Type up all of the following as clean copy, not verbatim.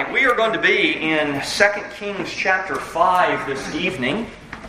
right, we are going to be in 2 Kings chapter 5 this evening.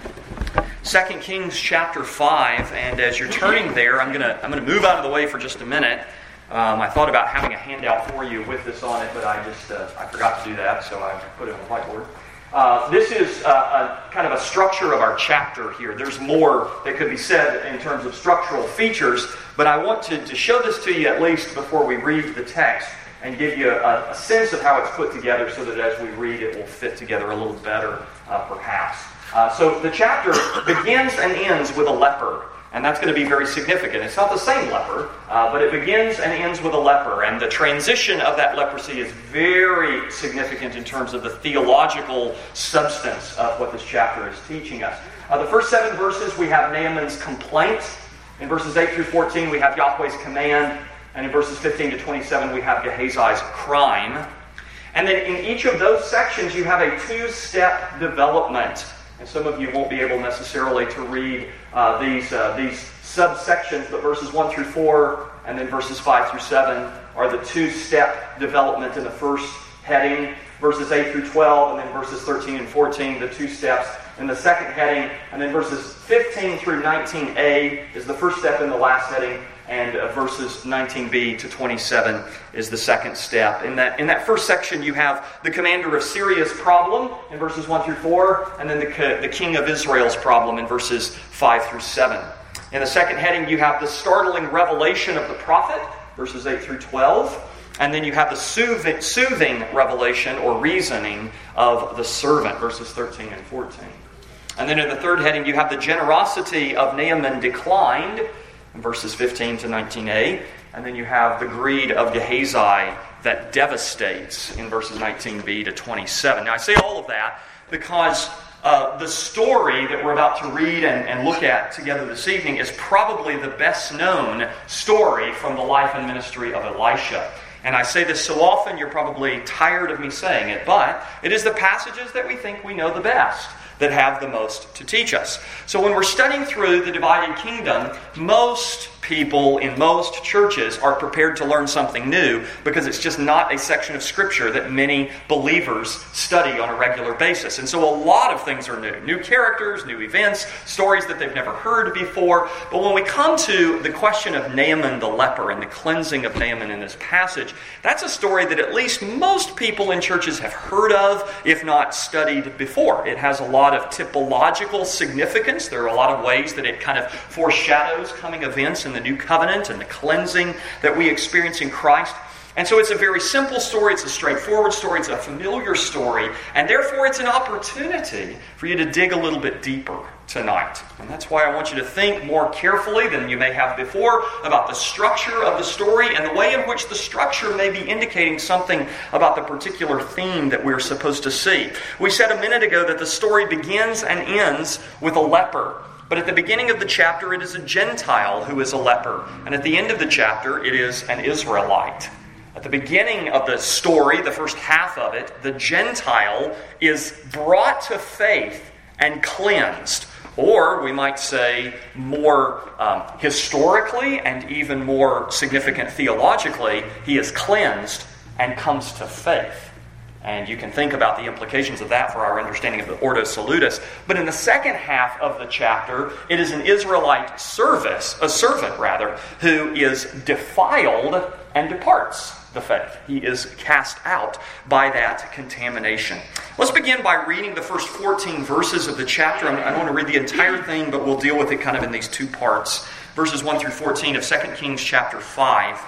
2 Kings chapter 5, and as you're turning there, I'm gonna move out of the way for just a minute. I thought about having a handout for you with this on it, but I forgot to do that, so I put it on the whiteboard. This is kind of a structure of our chapter here. There's more that could be said in terms of structural features, but I want to show this to you at least before we read the text and give you a sense of how it's put together so that as we read it will fit together a little better, perhaps. So the chapter begins and ends with a leper, and that's going to be very significant. It's not the same leper, but it begins and ends with a leper, and the transition of that leprosy is very significant in terms of the theological substance of what this chapter is teaching us. The first 7 verses, we have Naaman's complaint. In verses 8 through 14, we have Yahweh's command. And in verses 15 to 27, we have Gehazi's crime. And then in each of those sections, you have a 2-step development. And some of you won't be able necessarily to read these subsections, but verses 1 through 4 and then verses 5 through 7 are the 2-step development in the first heading. Verses 8 through 12 and then verses 13 and 14, the 2 steps in the second heading. And then verses 15 through 19a is the first step in the last heading. And verses 19b to 27 is the second step. In that first section, you have the commander of Syria's problem in verses 1 through 4, and then the king of Israel's problem in verses 5 through 7. In the second heading, you have the startling revelation of the prophet, verses 8 through 12. And then you have the soothing revelation or reasoning of the servant, verses 13 and 14. And then in the third heading, you have the generosity of Naaman declined, in verses 15 to 19a. And then you have the greed of Gehazi that devastates in verses 19b to 27. Now I say all of that because the story that we're about to read and look at together this evening is probably the best known story from the life and ministry of Elisha. And I say this so often, you're probably tired of me saying it, but it is the passages that we think we know the best that have the most to teach us. So when we're studying through the divided kingdom, most people in most churches are prepared to learn something new because it's just not a section of Scripture that many believers study on a regular basis. And so a lot of things are new. New characters, new events, stories that they've never heard before. But when we come to the question of Naaman the leper and the cleansing of Naaman in this passage, that's a story that at least most people in churches have heard of, if not studied before. It has a lot of typological significance. There are a lot of ways that it kind of foreshadows coming events in the New Covenant and the cleansing that we experience in Christ. And so it's a very simple story, it's a straightforward story, it's a familiar story, and therefore it's an opportunity for you to dig a little bit deeper tonight. And that's why I want you to think more carefully than you may have before about the structure of the story and the way in which the structure may be indicating something about the particular theme that we're supposed to see. We said a minute ago that the story begins and ends with a leper. But at the beginning of the chapter, it is a Gentile who is a leper. And at the end of the chapter, it is an Israelite. At the beginning of the story, the first half of it, the Gentile is brought to faith and cleansed. Or, we might say, more historically and even more significant theologically, he is cleansed and comes to faith. And you can think about the implications of that for our understanding of the Ordo Salutis. But in the second half of the chapter, it is an Israelite servant, who is defiled and departs the faith. He is cast out by that contamination. Let's begin by reading the first 14 verses of the chapter. I don't want to read the entire thing, but we'll deal with it kind of in these 2 parts. Verses 1 through 14 of 2 Kings chapter 5.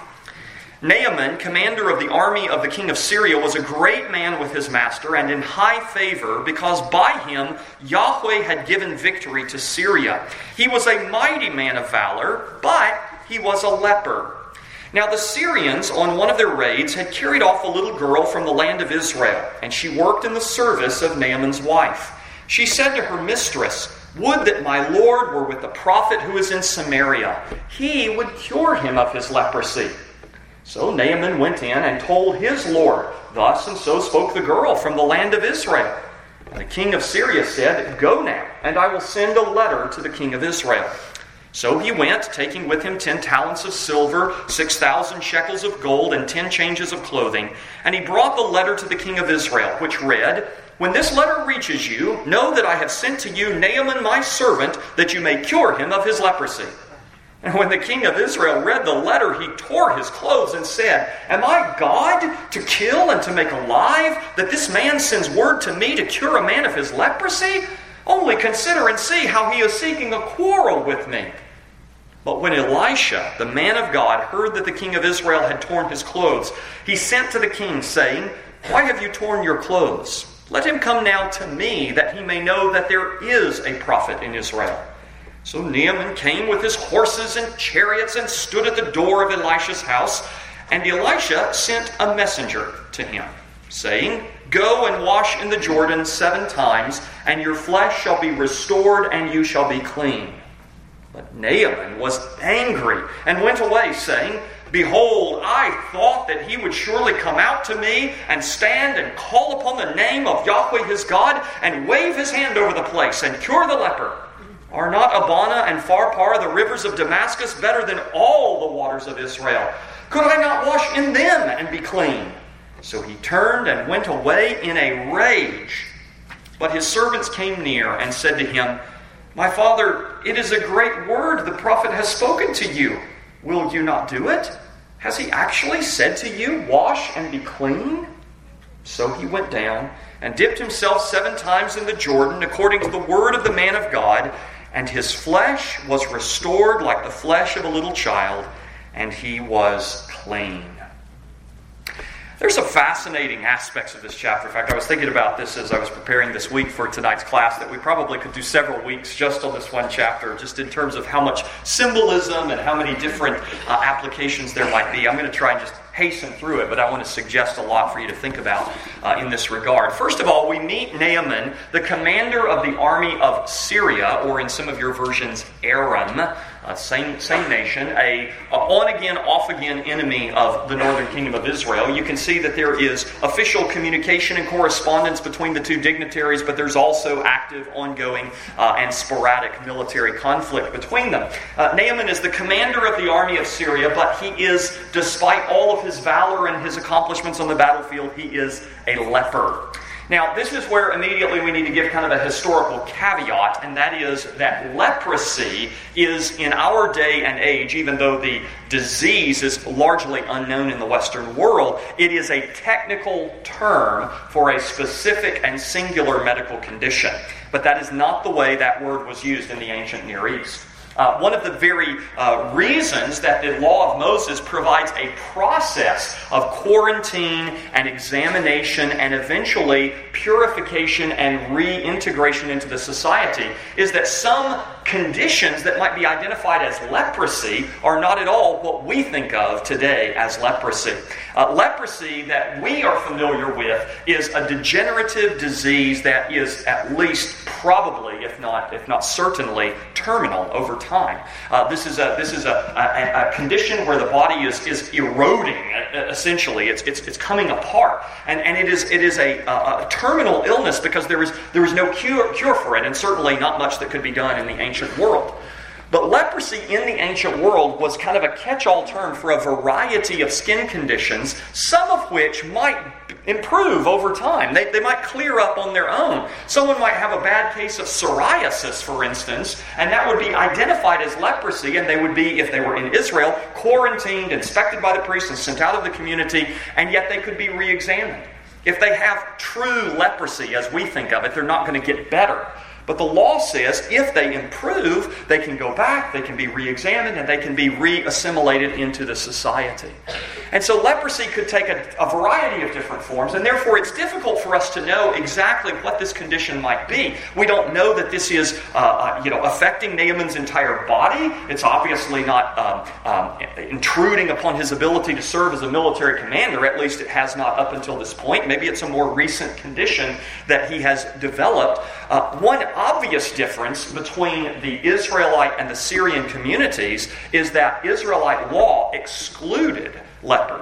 Naaman, commander of the army of the king of Syria, was a great man with his master and in high favor because by him Yahweh had given victory to Syria. He was a mighty man of valor, but he was a leper. Now the Syrians, on one of their raids, had carried off a little girl from the land of Israel, and she worked in the service of Naaman's wife. She said to her mistress, "Would that my Lord were with the prophet who is in Samaria. He would cure him of his leprosy." So Naaman went in and told his Lord, "Thus and so spoke the girl from the land of Israel." And the king of Syria said, "Go now, and I will send a letter to the king of Israel." So he went, taking with him 10 talents of silver, 6,000 shekels of gold, and 10 changes of clothing. And he brought the letter to the king of Israel, which read, "When this letter reaches you, know that I have sent to you Naaman my servant, that you may cure him of his leprosy." And when the king of Israel read the letter, he tore his clothes and said, "Am I God to kill and to make alive, that this man sends word to me to cure a man of his leprosy? Only consider and see how he is seeking a quarrel with me." But when Elisha, the man of God, heard that the king of Israel had torn his clothes, he sent to the king, saying, "Why have you torn your clothes? Let him come now to me, that he may know that there is a prophet in Israel." So Naaman came with his horses and chariots and stood at the door of Elisha's house. And Elisha sent a messenger to him, saying, "Go and wash in the Jordan 7 times, and your flesh shall be restored, and you shall be clean." But Naaman was angry and went away, saying, "Behold, I thought that he would surely come out to me and stand and call upon the name of Yahweh his God and wave his hand over the place and cure the leper. Are not Abana and Pharpar, the rivers of Damascus, better than all the waters of Israel? Could I not wash in them and be clean?" So he turned and went away in a rage. But his servants came near and said to him, "My father, it is a great word the prophet has spoken to you. Will you not do it? Has he actually said to you, 'Wash and be clean'?" So he went down and dipped himself 7 times in the Jordan, according to the word of the man of God, and his flesh was restored like the flesh of a little child, and he was clean. There's some fascinating aspects of this chapter. In fact, I was thinking about this as I was preparing this week for tonight's class, that we probably could do several weeks just on this one chapter, just in terms of how much symbolism and how many different applications there might be. I'm going to try and just hasten through it, but I want to suggest a lot for you to think about in this regard. First of all, we meet Naaman, the commander of the army of Syria, or in some of your versions, Aram, same nation, a on-again, off-again enemy of the northern kingdom of Israel. You can see that there is official communication and correspondence between the two dignitaries, but there's also active, ongoing, and sporadic military conflict between them. Naaman is the commander of the army of Syria, but he is, despite all of his valor and his accomplishments on the battlefield, he is a leper. Now, this is where immediately we need to give kind of a historical caveat, and that is that leprosy is, in our day and age, even though the disease is largely unknown in the Western world, it is a technical term for a specific and singular medical condition. But that is not the way that word was used in the ancient Near East. One of the very reasons that the law of Moses provides a process of quarantine and examination and eventually purification and reintegration into the society is that some conditions that might be identified as leprosy are not at all what we think of today as leprosy. Leprosy that we are familiar with is a degenerative disease that is at least probably, if not certainly, terminal over time. This is a condition where the body is eroding. Essentially, it's coming apart, and it is a terminal illness because there is no cure for it, and certainly not much that could be done in the ancient world. But leprosy in the ancient world was kind of a catch-all term for a variety of skin conditions, some of which might improve over time. They might clear up on their own. Someone might have a bad case of psoriasis, for instance, and that would be identified as leprosy, and they would be, if they were in Israel, quarantined, inspected by the priest, and sent out of the community, and yet they could be re-examined. If they have true leprosy, as we think of it, they're not going to get better. But the law says if they improve, they can go back, they can be re-examined, and they can be re-assimilated into the society. And so leprosy could take a variety of different forms, and therefore it's difficult for us to know exactly what this condition might be. We don't know that this is affecting Naaman's entire body. It's obviously not intruding upon his ability to serve as a military commander. At least it has not up until this point. Maybe it's a more recent condition that he has developed. One obvious difference between the Israelite and the Syrian communities is that Israelite law excluded lepers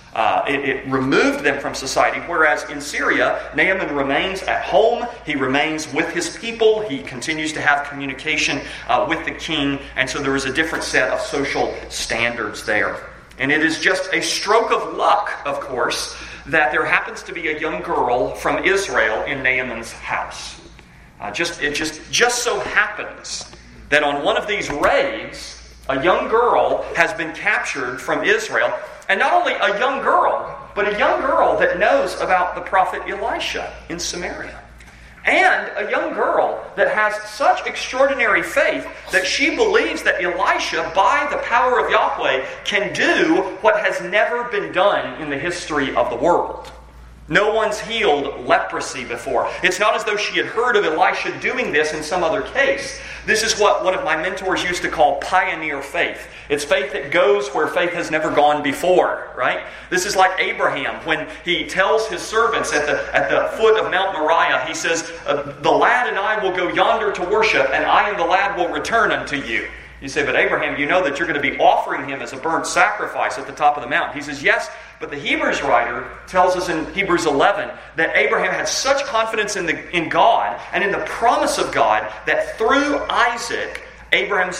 It removed them from society, whereas in Syria, Naaman remains at home. He remains with his people. He continues to have communication with the king. And so there is a different set of social standards there. And it is just a stroke of luck, of course, that there happens to be a young girl from Israel in Naaman's house. It just so happens that on one of these raids, a young girl has been captured from Israel. And not only a young girl, but a young girl that knows about the prophet Elisha in Samaria. And a young girl that has such extraordinary faith that she believes that Elisha, by the power of Yahweh, can do what has never been done in the history of the world. No one's healed leprosy before. It's not as though she had heard of Elisha doing this in some other case. This is what one of my mentors used to call pioneer faith. It's faith that goes where faith has never gone before, right? This is like Abraham when he tells his servants at the foot of Mount Moriah, he says, the lad and I will go yonder to worship, and I and the lad will return unto you. You say, but Abraham, you know that you're going to be offering him as a burnt sacrifice at the top of the mountain. He says, yes, but the Hebrews writer tells us in Hebrews 11 that Abraham had such confidence in God and in the promise of God that through Isaac, Abraham's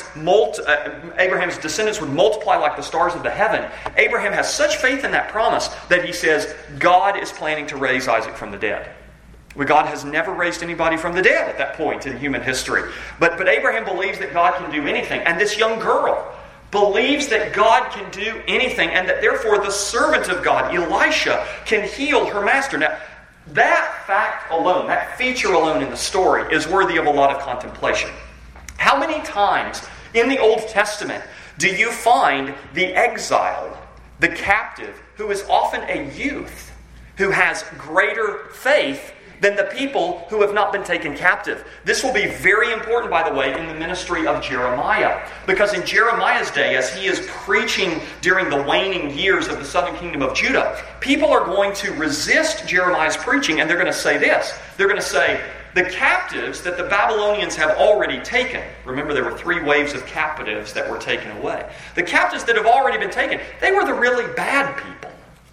descendants would multiply like the stars of the heaven. Abraham has such faith in that promise that he says, God is planning to raise Isaac from the dead. Well, God has never raised anybody from the dead at that point in human history. But Abraham believes that God can do anything. And this young girl believes that God can do anything and that therefore the servant of God, Elisha, can heal her master. Now, that fact alone, that feature alone in the story is worthy of a lot of contemplation. How many times in the Old Testament do you find the exiled, the captive, who is often a youth, who has greater faith than the people who have not been taken captive? This will be very important, by the way, in the ministry of Jeremiah. Because in Jeremiah's day, as he is preaching during the waning years of the southern kingdom of Judah, people are going to resist Jeremiah's preaching, and they're going to say this. They're going to say, the captives that the Babylonians have already taken, remember there were 3 waves of captives that were taken away. The captives that have already been taken, they were the really bad people.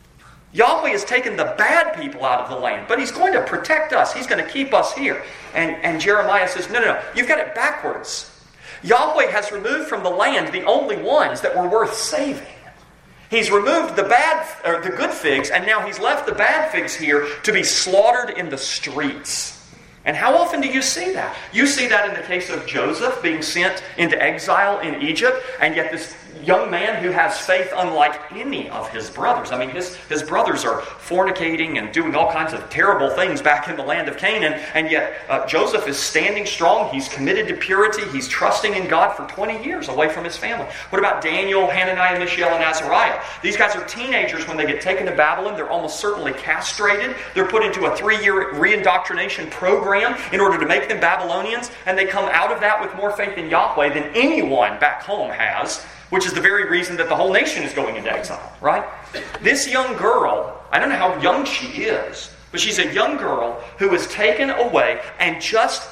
Yahweh has taken the bad people out of the land, but He's going to protect us. He's going to keep us here. And Jeremiah says, no, you've got it backwards. Yahweh has removed from the land the only ones that were worth saving. He's removed the good figs, and now He's left the bad figs here to be slaughtered in the streets. And how often do you see that? You see that in the case of Joseph being sent into exile in Egypt, and yet this young man who has faith unlike any of his brothers. I mean, his brothers are fornicating and doing all kinds of terrible things back in the land of Canaan, and yet Joseph is standing strong. He's committed to purity. He's trusting in God for 20 years away from his family. What about Daniel, Hananiah, Mishael, and Azariah? These guys are teenagers when they get taken to Babylon. They're almost certainly castrated. They're put into a 3-year reindoctrination program in order to make them Babylonians, and they come out of that with more faith in Yahweh than anyone back home has, which is the very reason that the whole nation is going into exile, right? This young girl, I don't know how young she is, but she's a young girl who is taken away and just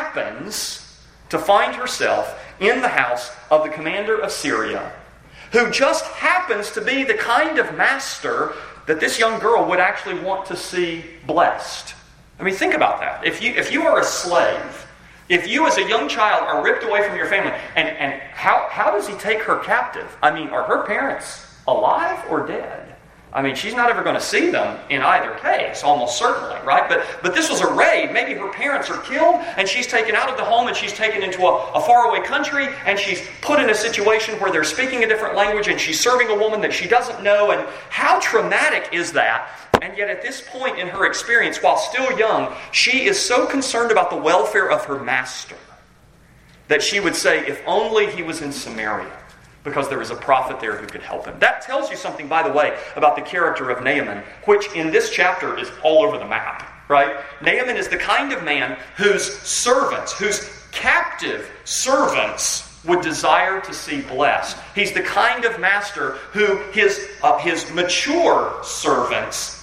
happens to find herself in the house of the commander of Syria, who just happens to be the kind of master that this young girl would actually want to see blessed. I mean, think about that. If you are a slave, if you as a young child are ripped away from your family, and how does he take her captive? I mean, are her parents alive or dead? I mean, she's not ever going to see them in either case, almost certainly, right? But this was a raid. Maybe her parents are killed, and she's taken out of the home, and she's taken into a faraway country, and she's put in a situation where they're speaking a different language, and she's serving a woman that she doesn't know. And how traumatic is that? And yet at this point in her experience, while still young, she is so concerned about the welfare of her master that she would say, if only he was in Samaria, because there was a prophet there who could help him. That tells you something, by the way, about the character of Naaman, which in this chapter is all over the map, right? Naaman is the kind of man whose servants, whose captive servants would desire to see blessed. He's the kind of master who his mature servants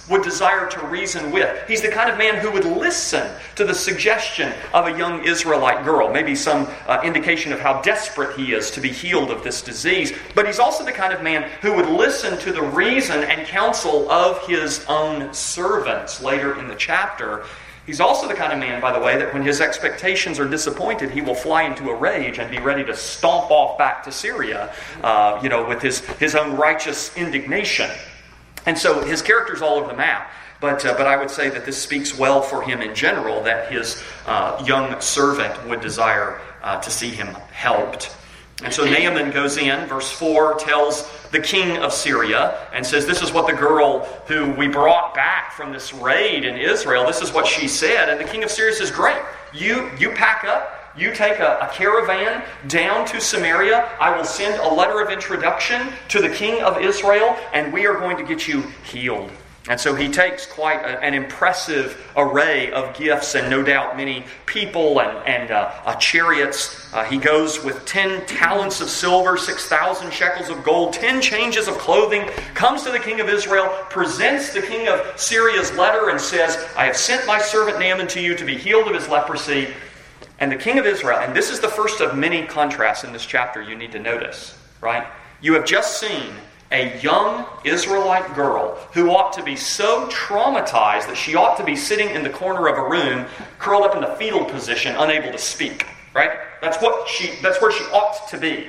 would desire to reason with. He's the kind of man who would listen to the suggestion of a young Israelite girl, maybe some indication of how desperate he is to be healed of this disease. But he's also the kind of man who would listen to the reason and counsel of his own servants later in the chapter. He's also the kind of man, by the way, that when his expectations are disappointed, he will fly into a rage and be ready to stomp off back to Syria, with his own righteous indignation. And so his character's all over the map. But I would say that this speaks well for him in general, that his young servant would desire to see him helped. And so Naaman goes in, verse 4, tells the king of Syria, and says, this is what the girl who we brought back from this raid in Israel, this is what she said. And the king of Syria says, great, you pack up, you take a caravan down to Samaria. I will send a letter of introduction to the king of Israel, and we are going to get you healed. And so he takes quite an impressive array of gifts and no doubt many people and chariots. He goes with 10 talents of silver, 6,000 shekels of gold, 10 changes of clothing, comes to the king of Israel, presents the king of Syria's letter and says, I have sent my servant Naaman to you to be healed of his leprosy. And the king of Israel, and this is the first of many contrasts in this chapter you need to notice, right? You have just seen a young Israelite girl who ought to be so traumatized that she ought to be sitting in the corner of a room, curled up in the fetal position, unable to speak. Right? That's where she ought to be.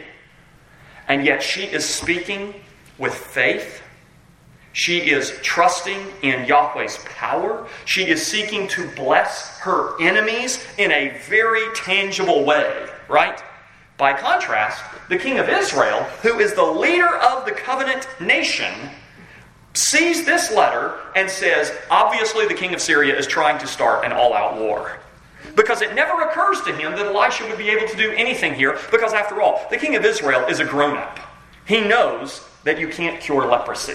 And yet she is speaking with faith. She is trusting in Yahweh's power. She is seeking to bless her enemies in a very tangible way. Right? By contrast, the king of Israel, who is the leader of the covenant nation, sees this letter and says, obviously the king of Syria is trying to start an all-out war. Because it never occurs to him that Elisha would be able to do anything here, because after all, the king of Israel is a grown-up. He knows that you can't cure leprosy.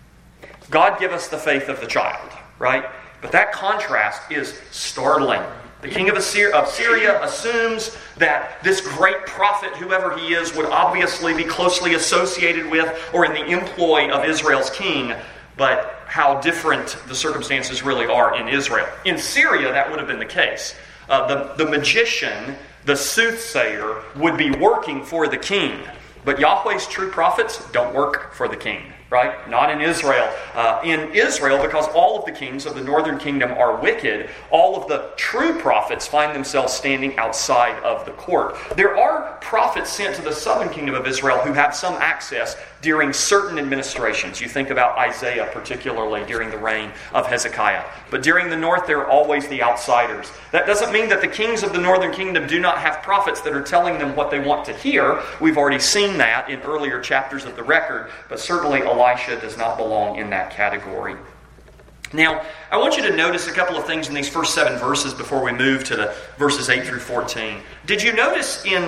God give us the faith of the child, right? But that contrast is startling. The king of Syria assumes that this great prophet, whoever he is, would obviously be closely associated with or in the employ of Israel's king. But how different the circumstances really are in Israel. In Syria, that would have been the case. The magician, the soothsayer, would be working for the king. But Yahweh's true prophets don't work for the king. Right? Not in Israel. In Israel, because all of the kings of the northern kingdom are wicked, all of the true prophets find themselves standing outside of the court. There are prophets sent to the southern kingdom of Israel who have some access during certain administrations. You think about Isaiah, particularly during the reign of Hezekiah. But during the north, they're always the outsiders. That doesn't mean that the kings of the northern kingdom do not have prophets that are telling them what they want to hear. We've already seen that in earlier chapters of the record, but certainly Elisha does not belong in that category. Now, I want you to notice a couple of things in these first 7 verses before we move to the verses 8 through 14. Did you notice in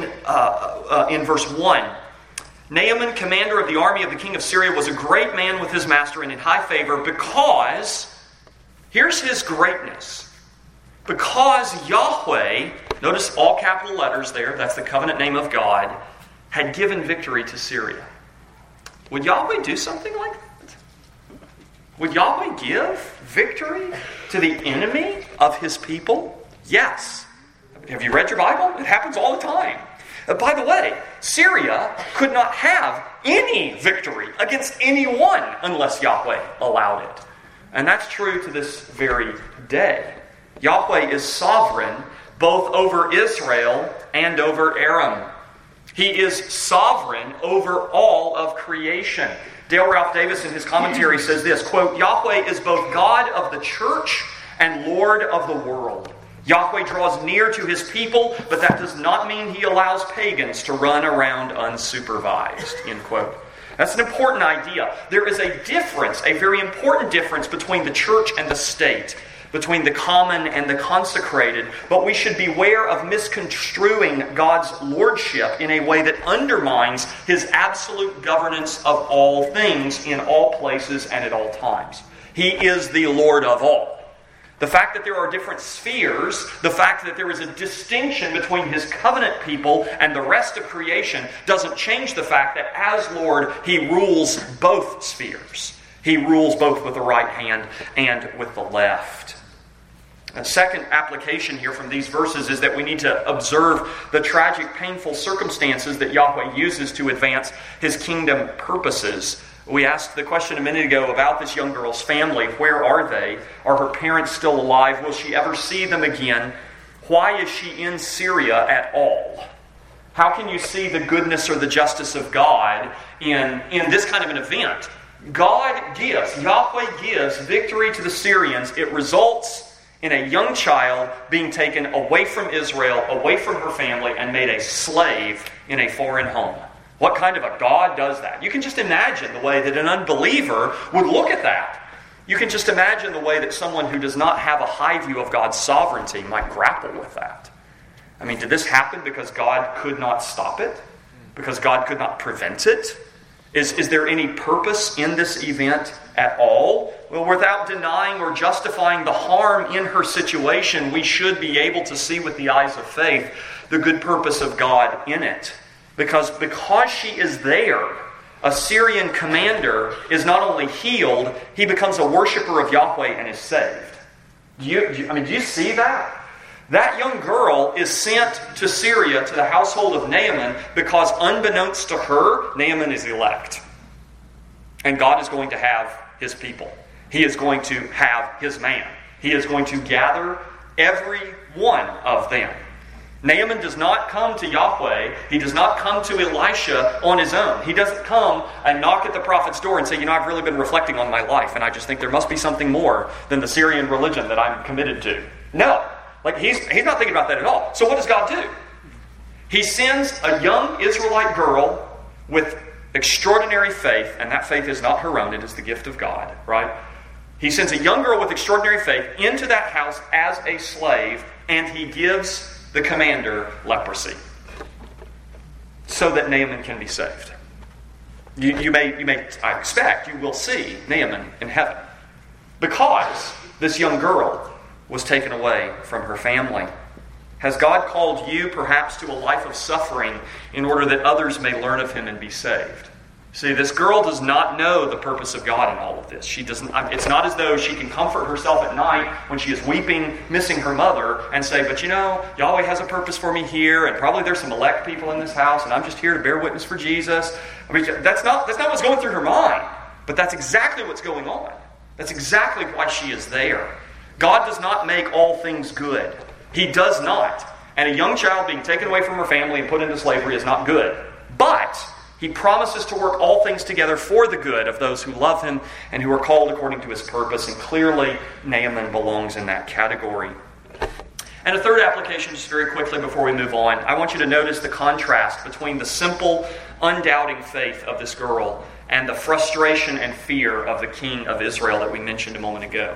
verse 1, Naaman, commander of the army of the king of Syria, was a great man with his master and in high favor because, here's his greatness, because Yahweh, notice all capital letters there, that's the covenant name of God, had given victory to Syria. Would Yahweh do something like that? Would Yahweh give victory to the enemy of his people? Yes. Have you read your Bible? It happens all the time. By the way, Syria could not have any victory against anyone unless Yahweh allowed it. And that's true to this very day. Yahweh is sovereign both over Israel and over Aram. He is sovereign over all of creation. Dale Ralph Davis in his commentary says this, quote, Yahweh is both God of the church and Lord of the world. Yahweh draws near to his people, but that does not mean he allows pagans to run around unsupervised, end quote. That's an important idea. There is a difference, a very important difference between the church and the state, between the common and the consecrated, but we should beware of misconstruing God's lordship in a way that undermines his absolute governance of all things in all places and at all times. He is the Lord of all. The fact that there are different spheres, the fact that there is a distinction between his covenant people and the rest of creation doesn't change the fact that as Lord, he rules both spheres. He rules both with the right hand and with the left. A second application here from these verses is that we need to observe the tragic, painful circumstances that Yahweh uses to advance His kingdom purposes. We asked the question a minute ago about this young girl's family. Where are they? Are her parents still alive? Will she ever see them again? Why is she in Syria at all? How can you see the goodness or the justice of God in this kind of an event? God gives, Yahweh gives victory to the Syrians. It results in a young child being taken away from Israel, away from her family, and made a slave in a foreign home. What kind of a God does that? You can just imagine the way that an unbeliever would look at that. You can just imagine the way that someone who does not have a high view of God's sovereignty might grapple with that. I mean, did this happen because God could not stop it? Because God could not prevent it? Is there any purpose in this event at all? Well, without denying or justifying the harm in her situation, we should be able to see with the eyes of faith the good purpose of God in it. Because she is there, a Syrian commander is not only healed, he becomes a worshiper of Yahweh and is saved. Do you see that? That young girl is sent to Syria, to the household of Naaman, because unbeknownst to her, Naaman is elect. And God is going to have His people. He is going to have His man. He is going to gather every one of them. Naaman does not come to Yahweh. He does not come to Elisha on his own. He doesn't come and knock at the prophet's door and say, I've really been reflecting on my life, and I just think there must be something more than the Syrian religion that I'm committed to. No. He's not thinking about that at all. So what does God do? He sends a young Israelite girl with extraordinary faith, and that faith is not her own, it is the gift of God, right? He sends a young girl with extraordinary faith into that house as a slave, and he gives the commander leprosy so that Naaman can be saved. You may, I expect, you will see Naaman in heaven because this young girl was taken away from her family. Has God called you perhaps to a life of suffering in order that others may learn of Him and be saved? See, this girl does not know the purpose of God in all of this. It's not as though she can comfort herself at night when she is weeping, missing her mother, and say, but Yahweh has a purpose for me here, and probably there's some elect people in this house, and I'm just here to bear witness for Jesus. That's not what's going through her mind. But that's exactly what's going on. That's exactly why she is there. God does not make all things good. He does not. And a young child being taken away from her family and put into slavery is not good. But He promises to work all things together for the good of those who love Him and who are called according to His purpose. And clearly, Naaman belongs in that category. And a third application, just very quickly before we move on, I want you to notice the contrast between the simple, undoubting faith of this girl and the frustration and fear of the king of Israel that we mentioned a moment ago.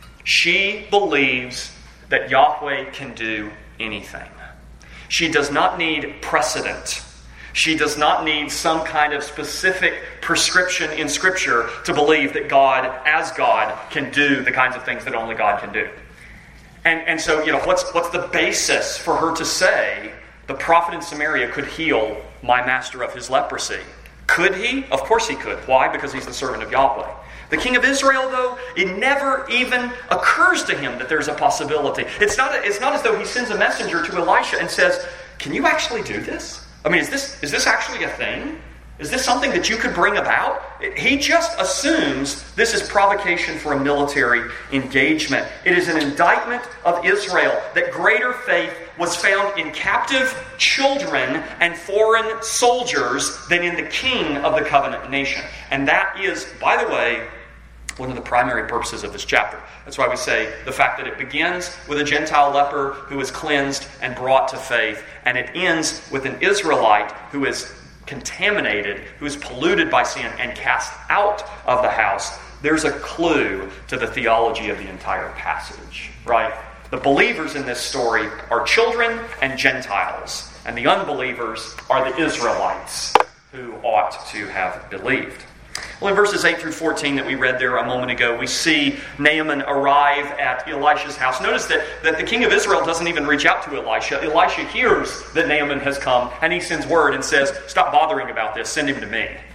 She believes that Yahweh can do anything. She does not need precedent. She does not need some kind of specific prescription in Scripture to believe that God, as God, can do the kinds of things that only God can do. And so, what's the basis for her to say the prophet in Samaria could heal my master of his leprosy? Could he? Of course he could. Why? Because he's the servant of Yahweh. The king of Israel, though, it never even occurs to him that there's a possibility. It's not as though he sends a messenger to Elisha and says, can you actually do this? I mean, is this actually a thing? Is this something that you could bring about? He just assumes this is provocation for a military engagement. It is an indictment of Israel that greater faith was found in captive children and foreign soldiers than in the king of the covenant nation. And that is, by the way, one of the primary purposes of this chapter. That's why we say the fact that it begins with a Gentile leper who is cleansed and brought to faith, and it ends with an Israelite who is contaminated, who is polluted by sin and cast out of the house. There's a clue to the theology of the entire passage, right? The believers in this story are children and Gentiles, and the unbelievers are the Israelites who ought to have believed. Well, in verses 8 through 14 that we read there a moment ago, we see Naaman arrive at Elisha's house. Notice that the king of Israel doesn't even reach out to Elisha. Elisha hears that Naaman has come, and he sends word and says, stop bothering about this, send him to me.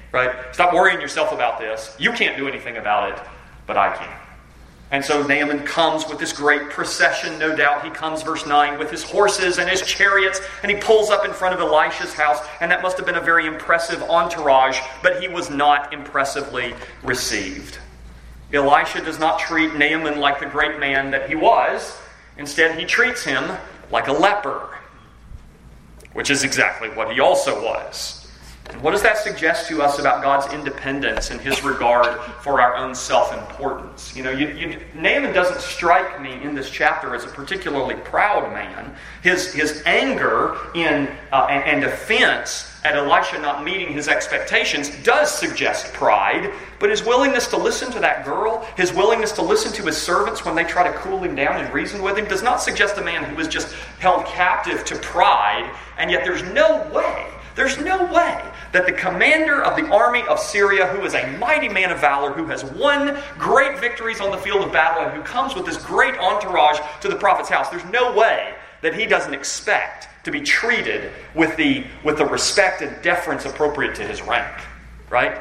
right? Stop worrying yourself about this. You can't do anything about it, but I can. And so Naaman comes with this great procession, no doubt. He comes, verse 9, with his horses and his chariots, and he pulls up in front of Elisha's house, and that must have been a very impressive entourage, but he was not impressively received. Elisha does not treat Naaman like the great man that he was. Instead, he treats him like a leper, which is exactly what he also was. And what does that suggest to us about God's independence and His regard for our own self-importance? Naaman doesn't strike me in this chapter as a particularly proud man. His anger and offense at Elisha not meeting his expectations does suggest pride, but his willingness to listen to that girl, his willingness to listen to his servants when they try to cool him down and reason with him, does not suggest a man who was just held captive to pride, and yet there's no way that the commander of the army of Syria, who is a mighty man of valor, who has won great victories on the field of battle, and who comes with this great entourage to the prophet's house, there's no way that he doesn't expect to be treated with the respect and deference appropriate to his rank. Right?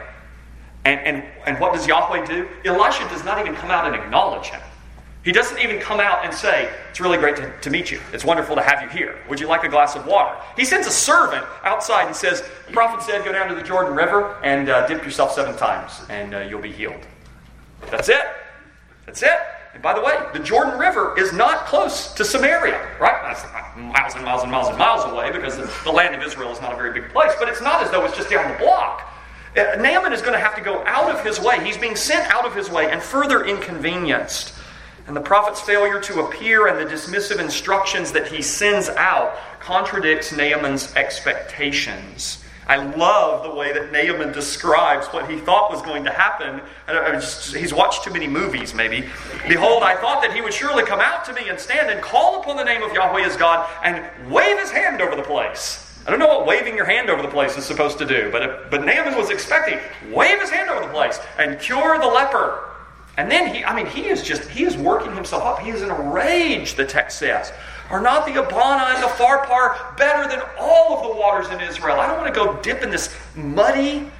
And what does Yahweh do? Elisha does not even come out and acknowledge him. He doesn't even come out and say, it's really great to meet you. It's wonderful to have you here. Would you like a glass of water? He sends a servant outside and says, the prophet said, go down to the Jordan River and dip yourself 7 times and you'll be healed. That's it. That's it. And by the way, the Jordan River is not close to Samaria, right? That's miles and miles and miles and miles away because the land of Israel is not a very big place, but it's not as though it's just down the block. Naaman is going to have to go out of his way. He's being sent out of his way and further inconvenienced. And the prophet's failure to appear and the dismissive instructions that he sends out contradicts Naaman's expectations. I love the way that Naaman describes what he thought was going to happen. He's watched too many movies, maybe. Behold, I thought that he would surely come out to me and stand and call upon the name of Yahweh his God and wave his hand over the place. I don't know what waving your hand over the place is supposed to do, but Naaman was expecting, wave his hand over the place and cure the leper. And then he is working himself up. He is in a rage, the text says. Are not the Abana and the Pharpar better than all of the waters in Israel? I don't want to go dip in this muddy,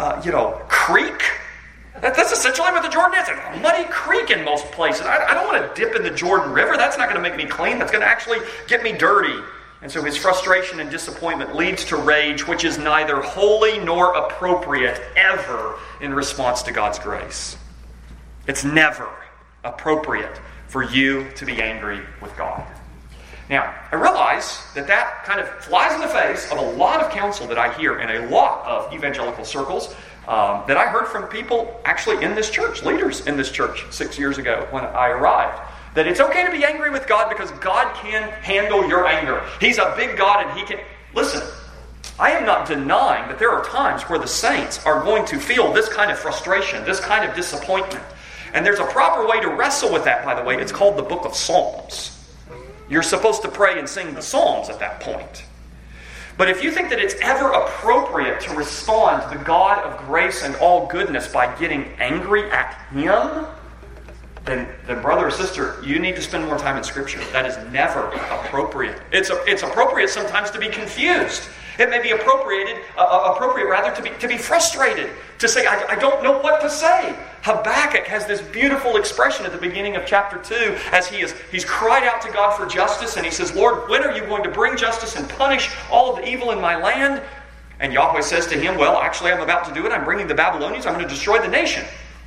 creek. That's essentially what the Jordan is. It's a muddy creek in most places. I don't want to dip in the Jordan River. That's not going to make me clean. That's going to actually get me dirty. And so his frustration and disappointment leads to rage, which is neither holy nor appropriate ever in response to God's grace. It's never appropriate for you to be angry with God. Now, I realize that kind of flies in the face of a lot of counsel that I hear in a lot of evangelical circles that I heard from people actually in this church, leaders in this church 6 years ago when I arrived. That it's okay to be angry with God because God can handle your anger. He's a big God and He can... Listen, I am not denying that there are times where the saints are going to feel this kind of frustration, this kind of disappointment. And there's a proper way to wrestle with that, by the way. It's called the Book of Psalms. You're supposed to pray and sing the Psalms at that point. But if you think that it's ever appropriate to respond to the God of grace and all goodness by getting angry at Him, then brother or sister, you need to spend more time in Scripture. That is never appropriate. It's appropriate sometimes to be confused. It may be appropriate rather to be frustrated, to say, I don't know what to say. Habakkuk has this beautiful expression at the beginning of chapter 2 as he's cried out to God for justice, and he says, Lord, when are you going to bring justice and punish all of the evil in my land? And Yahweh says to him, well, actually I'm about to do it. I'm bringing the Babylonians. I'm going to destroy the nation.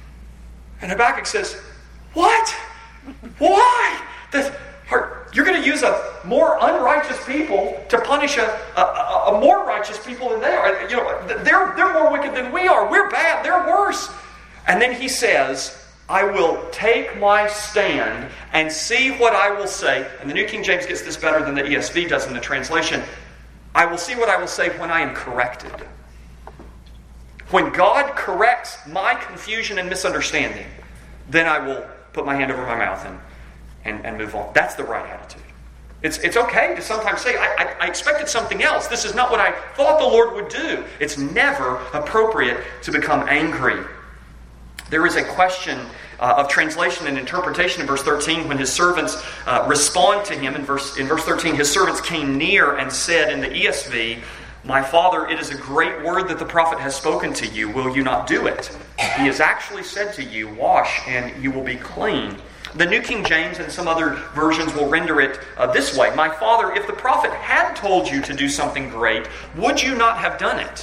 And Habakkuk says, what? Why? You're going to use a more unrighteous people to punish a more righteous people than they are. They're more wicked than we are. We're bad. They're worse. And then he says, I will take my stand and see what I will say. And the New King James gets this better than the ESV does in the translation. I will see what I will say when I am corrected. When God corrects my confusion and misunderstanding, then I will put my hand over my mouth and move on. That's the right attitude. It's okay to sometimes say, I expected something else. This is not what I thought the Lord would do. It's never appropriate to become angry. There is a question of translation and interpretation in verse 13 when his servants respond to him. In verse 13, his servants came near and said in the ESV, My father, it is a great word that the prophet has spoken to you. Will you not do it? He has actually said to you, wash and you will be clean. The New King James and some other versions will render it this way. My father, if the prophet had told you to do something great, would you not have done it?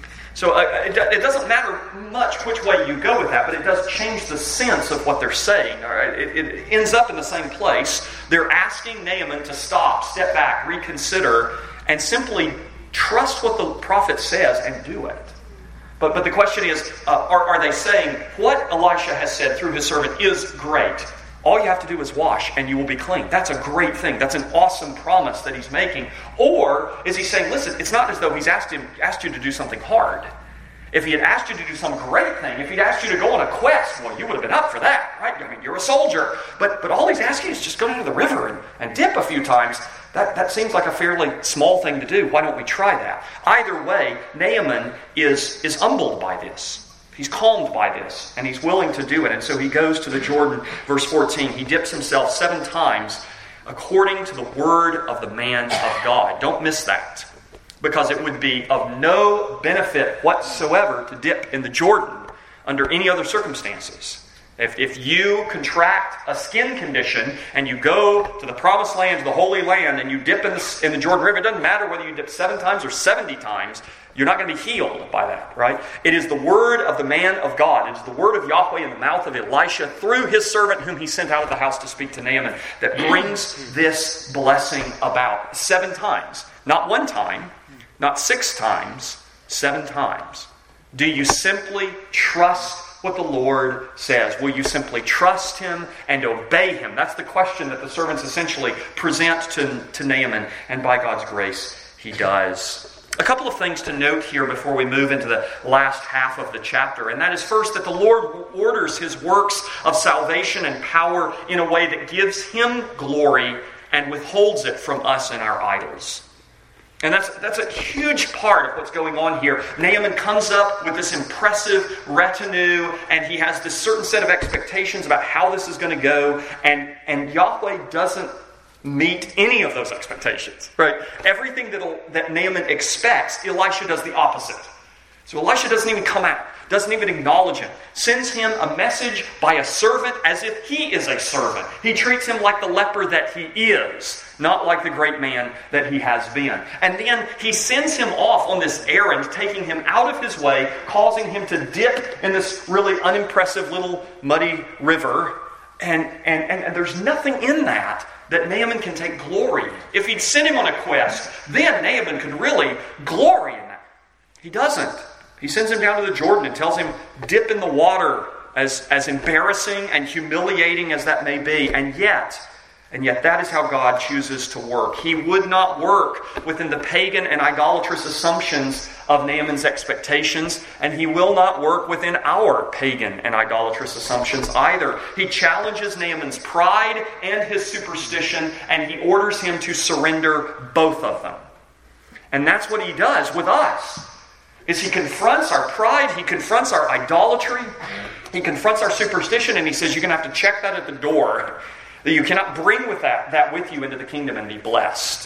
So it doesn't matter much which way you go with that, but it does change the sense of what they're saying. All right? It ends up in the same place. They're asking Naaman to stop, step back, reconsider, and simply trust what the prophet says and do it. But the question is, are they saying what Elisha has said through his servant is great? All you have to do is wash and you will be clean. That's a great thing. That's an awesome promise that he's making. Or is he saying, listen, it's not as though he's asked you to do something hard. If he had asked you to do some great thing, if he'd asked you to go on a quest, well, you would have been up for that, right? I mean, you're a soldier. But all he's asking is just go down to the river and dip a few times. That seems like a fairly small thing to do. Why don't we try that? Either way, Naaman is humbled by this. He's calmed by this, and he's willing to do it. And so he goes to the Jordan, verse 14. He dips himself 7 times according to the word of the man of God. Don't miss that, because it would be of no benefit whatsoever to dip in the Jordan under any other circumstances. If you contract a skin condition and you go to the promised land, to the Holy Land, and you dip in the Jordan River, it doesn't matter whether you dip 7 times or 70 times, you're not going to be healed by that, right? It is the word of the man of God. It is the word of Yahweh in the mouth of Elisha through his servant whom he sent out of the house to speak to Naaman that brings this blessing about. 7 times. Not 1 time, not 6 times, 7 times. Do you simply trust what the Lord says? Will you simply trust him and obey him? That's the question that the servants essentially present to Naaman, and by God's grace, he does. A couple of things to note here before we move into the last half of the chapter, and that is first that the Lord orders his works of salvation and power in a way that gives him glory and withholds it from us and our idols. And that's a huge part of what's going on here. Naaman comes up with this impressive retinue, and he has this certain set of expectations about how this is going to go, and Yahweh doesn't meet any of those expectations. Right? Everything that Naaman expects, Elisha does the opposite. So Elisha doesn't even come out, doesn't even acknowledge him, sends him a message by a servant as if he is a servant. He treats him like the leper that he is, not like the great man that he has been. And then he sends him off on this errand, taking him out of his way, causing him to dip in this really unimpressive little muddy river. And there's nothing in that Naaman can take glory in. If he'd sent him on a quest, then Naaman could really glory in that. He doesn't. He sends him down to the Jordan and tells him, dip in the water, as embarrassing and humiliating as that may be. And yet that is how God chooses to work. He would not work within the pagan and idolatrous assumptions of Naaman's expectations, and he will not work within our pagan and idolatrous assumptions either. He challenges Naaman's pride and his superstition, and he orders him to surrender both of them. And that's what he does with us. Is he confronts our pride, he confronts our idolatry, he confronts our superstition, and he says, you're going to have to check that at the door. That you cannot bring with that with you into the kingdom and be blessed.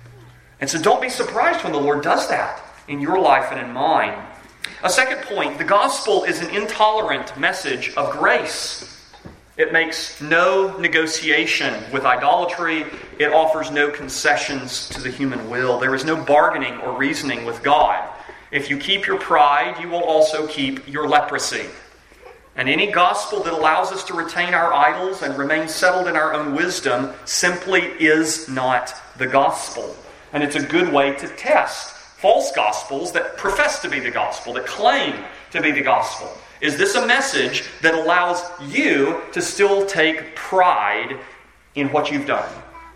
And so don't be surprised when the Lord does that in your life and in mine. A second point, the gospel is an intolerant message of grace. It makes no negotiation with idolatry. It offers no concessions to the human will. There is no bargaining or reasoning with God. If you keep your pride, you will also keep your leprosy. And any gospel that allows us to retain our idols and remain settled in our own wisdom simply is not the gospel. And it's a good way to test false gospels that profess to be the gospel, that claim to be the gospel. Is this a message that allows you to still take pride in what you've done,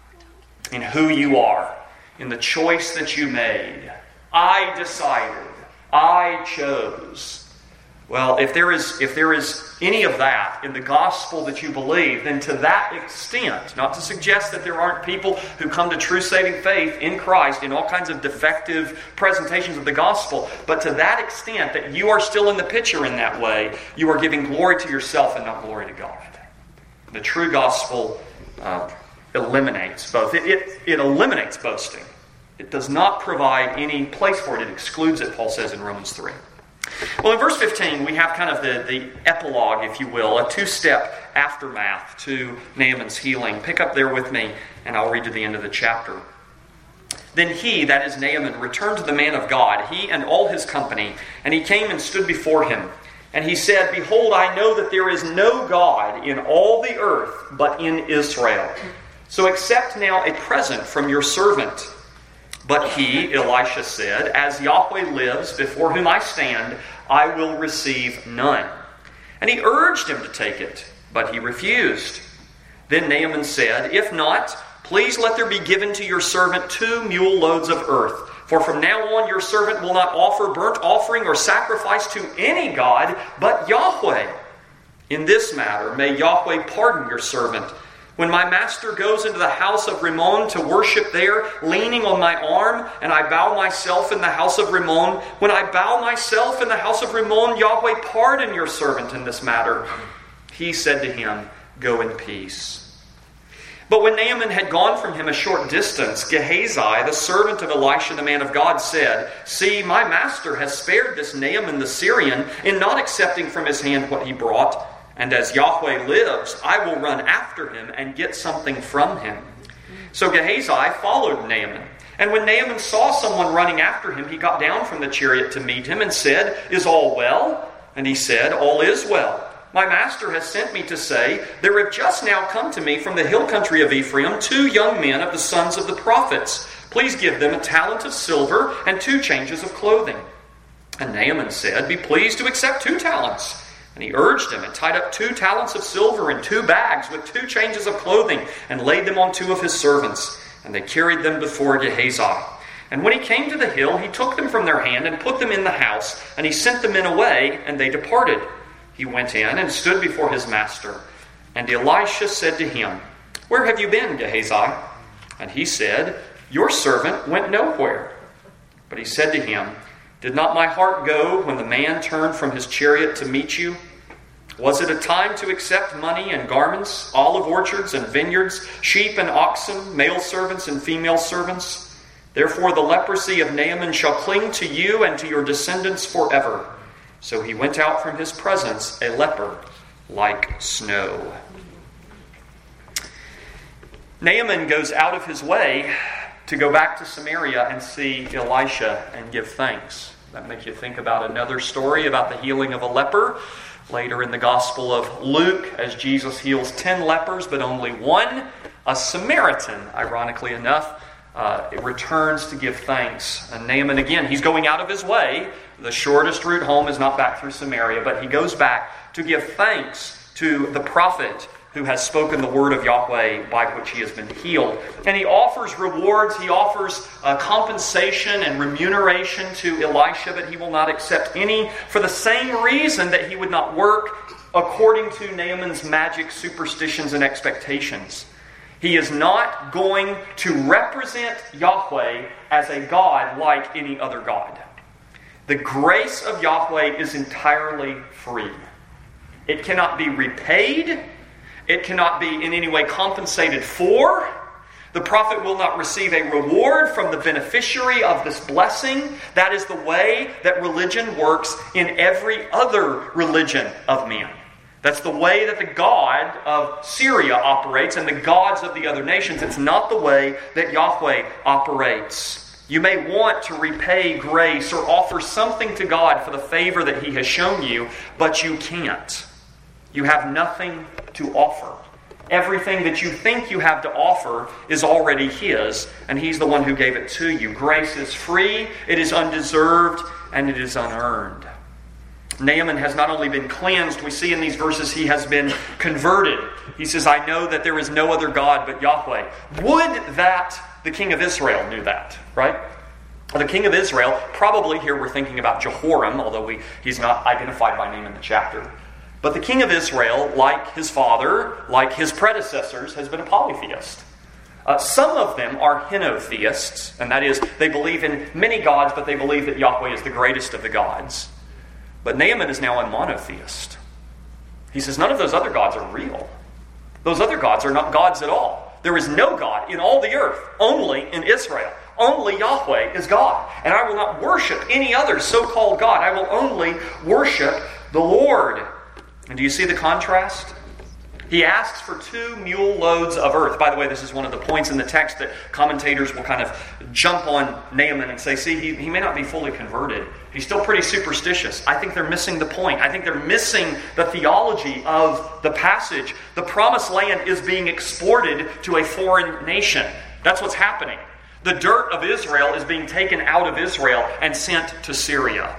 in who you are, in the choice that you made? I decided. I chose. Well, if there is any of that in the gospel that you believe, then to that extent, not to suggest that there aren't people who come to true saving faith in Christ in all kinds of defective presentations of the gospel, but to that extent that you are still in the picture in that way, you are giving glory to yourself and not glory to God. The true gospel eliminates both. It eliminates boasting. It does not provide any place for it. It excludes it, Paul says in Romans 3. Well, in verse 15, we have kind of the epilogue, if you will, a two-step aftermath to Naaman's healing. Pick up there with me, and I'll read to the end of the chapter. Then he, that is Naaman, returned to the man of God, he and all his company, and he came and stood before him. And he said, Behold, I know that there is no God in all the earth but in Israel. So accept now a present from your servant. But he, Elisha, said, As Yahweh lives, before whom I stand, I will receive none. And he urged him to take it, but he refused. Then Naaman said, If not, please let there be given to your servant 2 mule loads of earth. For from now on your servant will not offer burnt offering or sacrifice to any god but Yahweh. In this matter, may Yahweh pardon your servant. When my master goes into the house of Rimmon to worship there, leaning on my arm, and I bow myself in the house of Rimmon, when I bow myself in the house of Rimmon, Yahweh pardon your servant in this matter. He said to him, Go in peace. But when Naaman had gone from him a short distance, Gehazi, the servant of Elisha the man of God, said, See, my master has spared this Naaman the Syrian in not accepting from his hand what he brought. And as Yahweh lives, I will run after him and get something from him. So Gehazi followed Naaman. And when Naaman saw someone running after him, he got down from the chariot to meet him and said, Is all well? And he said, All is well. My master has sent me to say, There have just now come to me from the hill country of Ephraim 2 young men of the sons of the prophets. Please give them a talent of silver and 2 changes of clothing. And Naaman said, Be pleased to accept 2 talents. And he urged him and tied up 2 talents of silver in 2 bags with 2 changes of clothing and laid them on 2 of his servants. And they carried them before Gehazi. And when he came to the hill, he took them from their hand and put them in the house. And he sent the men away, and they departed. He went in and stood before his master. And Elisha said to him, Where have you been, Gehazi? And he said, Your servant went nowhere. But he said to him, Did not my heart go when the man turned from his chariot to meet you? Was it a time to accept money and garments, olive orchards and vineyards, sheep and oxen, male servants and female servants? Therefore the leprosy of Naaman shall cling to you and to your descendants forever. So he went out from his presence a leper like snow. Naaman goes out of his way to go back to Samaria and see Elisha and give thanks. That makes you think about another story about the healing of a leper. Later in the Gospel of Luke, as Jesus heals 10 lepers, but only 1, a Samaritan, ironically enough, returns to give thanks. And Naaman, again, he's going out of his way. The shortest route home is not back through Samaria, but he goes back to give thanks to the prophet who has spoken the word of Yahweh by which he has been healed. And he offers rewards, he offers compensation and remuneration to Elisha, but he will not accept any for the same reason that he would not work according to Naaman's magic superstitions and expectations. He is not going to represent Yahweh as a God like any other God. The grace of Yahweh is entirely free. It cannot be repaid. It cannot be in any way compensated for. The prophet will not receive a reward from the beneficiary of this blessing. That is the way that religion works in every other religion of men. That's the way that the God of Syria operates and the gods of the other nations. It's not the way that Yahweh operates. You may want to repay grace or offer something to God for the favor that He has shown you, but you can't. You have nothing to offer. Everything that you think you have to offer is already His, and He's the one who gave it to you. Grace is free, it is undeserved, and it is unearned. Naaman has not only been cleansed, we see in these verses he has been converted. He says, I know that there is no other God but Yahweh. Would that the king of Israel knew that, right? The king of Israel, probably here we're thinking about Jehoram, although he's not identified by name in the chapter. But the king of Israel, like his father, like his predecessors, has been a polytheist. Some of them are henotheists, and that is, they believe in many gods, but they believe that Yahweh is the greatest of the gods. But Naaman is now a monotheist. He says, none of those other gods are real. Those other gods are not gods at all. There is no God in all the earth, only in Israel. Only Yahweh is God. And I will not worship any other so-called God. I will only worship the Lord. And do you see the contrast? He asks for 2 mule loads of earth. By the way, this is one of the points in the text that commentators will kind of jump on Naaman and say, see, he may not be fully converted. He's still pretty superstitious. I think they're missing the point. I think they're missing the theology of the passage. The promised land is being exported to a foreign nation. That's what's happening. The dirt of Israel is being taken out of Israel and sent to Syria.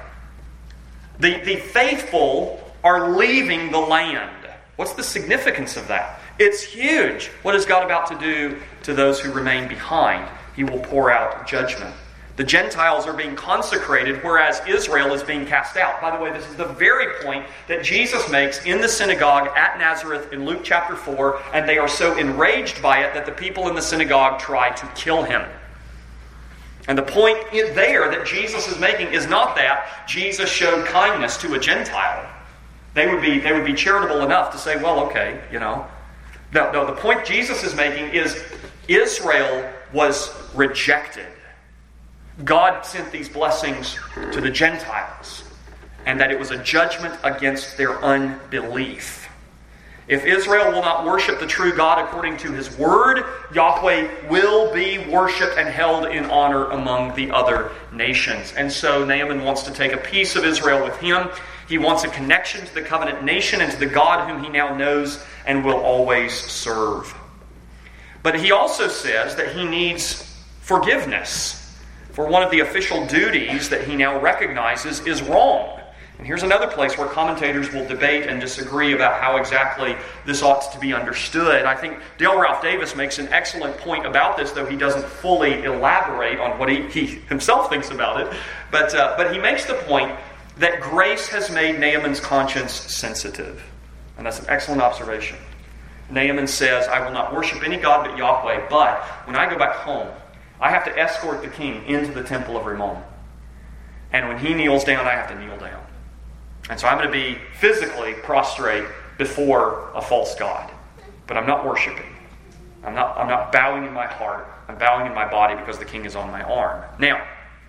The faithful are leaving the land. What's the significance of that? It's huge. What is God about to do to those who remain behind? He will pour out judgment. The Gentiles are being consecrated, whereas Israel is being cast out. By the way, this is the very point that Jesus makes in the synagogue at Nazareth in Luke chapter 4, and they are so enraged by it that the people in the synagogue try to kill him. And the point there that Jesus is making is not that Jesus showed kindness to a Gentile. They would be charitable enough to say, well, okay, No, the point Jesus is making is Israel was rejected. God sent these blessings to the Gentiles, and that it was a judgment against their unbelief. If Israel will not worship the true God according to His word, Yahweh will be worshipped and held in honor among the other nations. And so Naaman wants to take a piece of Israel with him. He wants a connection to the covenant nation and to the God whom he now knows and will always serve. But he also says that he needs forgiveness, for one of the official duties that he now recognizes is wrong. And here's another place where commentators will debate and disagree about how exactly this ought to be understood. I think Dale Ralph Davis makes an excellent point about this, though he doesn't fully elaborate on what he himself thinks about it. But he makes the point that grace has made Naaman's conscience sensitive. And that's an excellent observation. Naaman says, I will not worship any god but Yahweh, but when I go back home, I have to escort the king into the temple of Rimmon. And when he kneels down, I have to kneel down. And so I'm going to be physically prostrate before a false god. But I'm not worshiping. I'm not bowing in my heart. I'm bowing in my body because the king is on my arm. Now,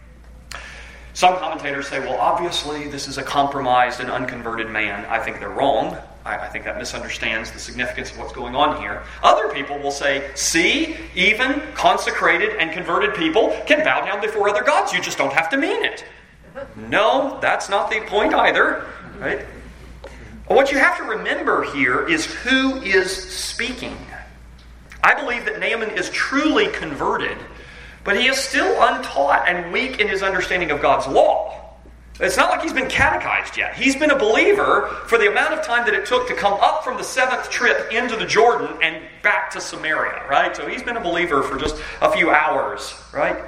some commentators say, well, obviously this is a compromised and unconverted man. I think they're wrong. I think that misunderstands the significance of what's going on here. Other people will say, see, even consecrated and converted people can bow down before other gods. You just don't have to mean it. No, that's not the point either. Right? What you have to remember here is who is speaking. I believe that Naaman is truly converted, but he is still untaught and weak in his understanding of God's law. It's not like he's been catechized yet. He's been a believer for the amount of time that it took to come up from the 7th trip into the Jordan and back to Samaria, right? So he's been a believer for just a few hours, right?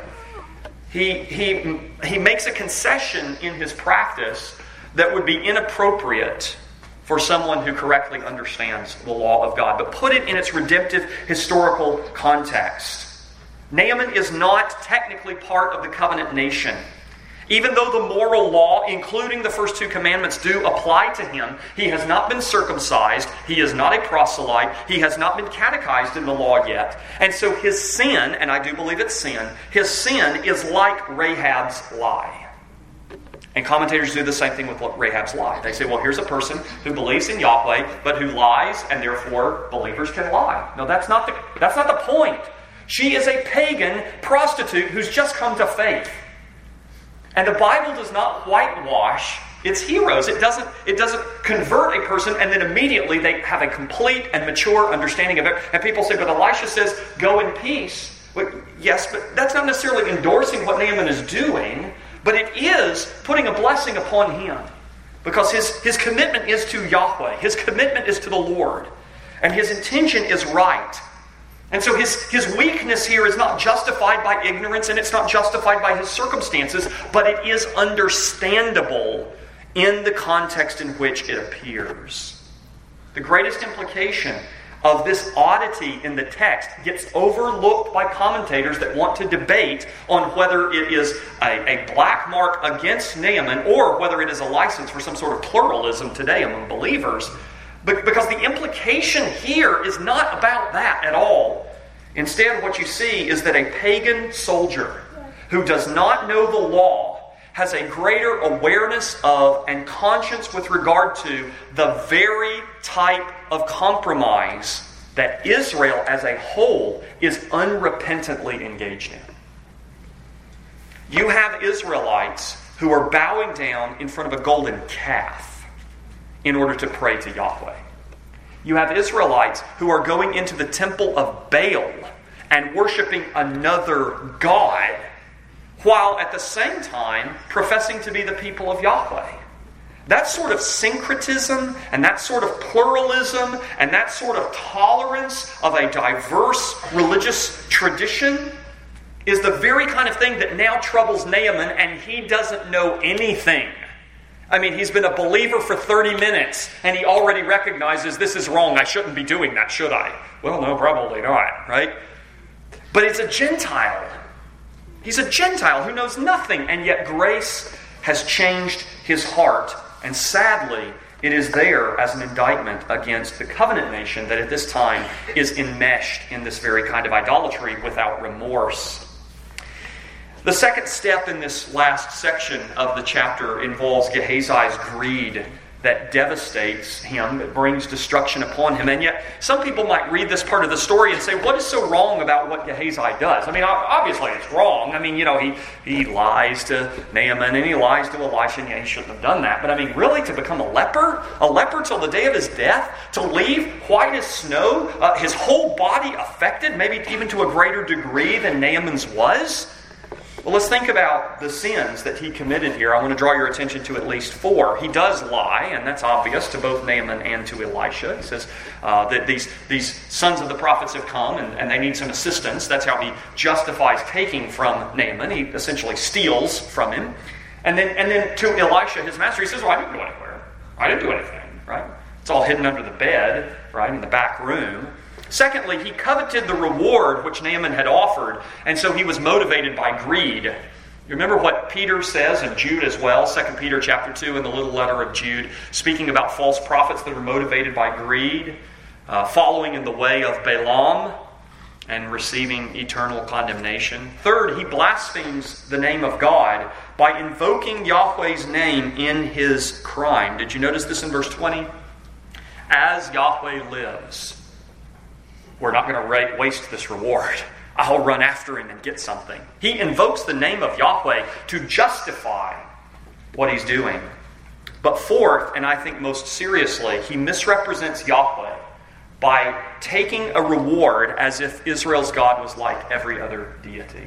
He makes a concession in his practice that would be inappropriate for someone who correctly understands the law of God, but put it in its redemptive historical context. Naaman is not technically part of the covenant nation. Even though the moral law, including the first 2 commandments, do apply to him, he has not been circumcised, he is not a proselyte, he has not been catechized in the law yet. And so his sin, and I do believe it's sin, his sin is like Rahab's lie. And commentators do the same thing with Rahab's lie. They say, well, here's a person who believes in Yahweh, but who lies, and therefore believers can lie. No, that's not the point. She is a pagan prostitute who's just come to faith. And the Bible does not whitewash its heroes. It doesn't convert a person and then immediately they have a complete and mature understanding of it. And people say, but Elisha says, go in peace. Well, yes, but that's not necessarily endorsing what Naaman is doing, but it is putting a blessing upon him. Because his commitment is to Yahweh. His commitment is to the Lord. And his intention is right. And so his weakness here is not justified by ignorance and it's not justified by his circumstances, but it is understandable in the context in which it appears. The greatest implication of this oddity in the text gets overlooked by commentators that want to debate on whether it is a black mark against Naaman or whether it is a license for some sort of pluralism today among believers. Because the implication here is not about that at all. Instead, what you see is that a pagan soldier who does not know the law has a greater awareness of and conscience with regard to the very type of compromise that Israel as a whole is unrepentantly engaged in. You have Israelites who are bowing down in front of a golden calf in order to pray to Yahweh. You have Israelites who are going into the temple of Baal and worshiping another god, while at the same time professing to be the people of Yahweh. That sort of syncretism and that sort of pluralism and that sort of tolerance of a diverse religious tradition is the very kind of thing that now troubles Naaman, and he doesn't know anything. I mean, he's been a believer for 30 minutes, and he already recognizes this is wrong. I shouldn't be doing that, should I? Well, no, probably not, right? But it's a Gentile. He's a Gentile who knows nothing, and yet grace has changed his heart. And sadly, it is there as an indictment against the covenant nation that at this time is enmeshed in this very kind of idolatry without remorse. The second step in this last section of the chapter involves Gehazi's greed that devastates him, that brings destruction upon him. And yet, some people might read this part of the story and say, what is so wrong about what Gehazi does? I mean, obviously it's wrong. I mean, he lies to Naaman and he lies to Elisha, and he shouldn't have done that. But I mean, really, to become a leper till the day of his death, to leave white as snow, his whole body affected, maybe even to a greater degree than Naaman's was? Well, let's think about the sins that he committed here. I want to draw your attention to at least 4. He does lie, and that's obvious to both Naaman and to Elisha. He says that these sons of the prophets have come and they need some assistance. That's how he justifies taking from Naaman. He essentially steals from him. And then to Elisha, his master, he says, well, I didn't go anywhere. I didn't do anything, right? It's all hidden under the bed, right, in the back room. Secondly, he coveted the reward which Naaman had offered, and so he was motivated by greed. You remember what Peter says, and Jude as well, 2 Peter chapter 2 in the little letter of Jude, speaking about false prophets that are motivated by greed, following in the way of Balaam, and receiving eternal condemnation. Third, he blasphemes the name of God by invoking Yahweh's name in his crime. Did you notice this in verse 20? As Yahweh lives, we're not going to waste this reward. I'll run after him and get something. He invokes the name of Yahweh to justify what he's doing. But fourth, and I think most seriously, he misrepresents Yahweh by taking a reward as if Israel's God was like every other deity.